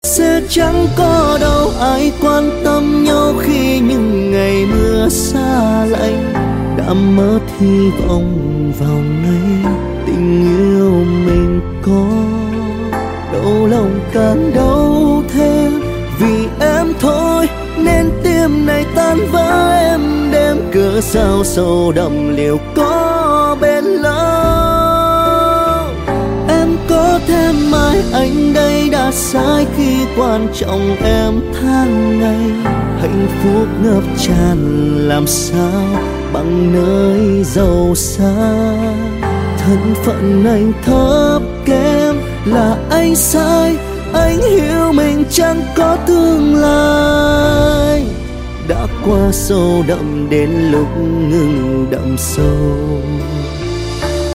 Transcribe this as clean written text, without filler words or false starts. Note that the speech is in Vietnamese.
sẽ chẳng có đâu ai quan tâm nhau khi những ngày mưa xa lạnh đã mất hy vọng vào ngày tình yêu mình có. Đau lòng càng đau thêm vì em thôi nên tim này tan vỡ em đêm, cớ sao sâu đậm liệu có bên lâu. Em có thêm mai anh đây đã sai khi quan trọng em tháng ngày. Hạnh phúc ngập tràn làm sao bằng nơi giàu sang. Thân phận anh thấp kém là anh sai, anh hiểu mình chẳng có tương lai. Đã qua sâu đậm đến lúc ngừng đậm sâu.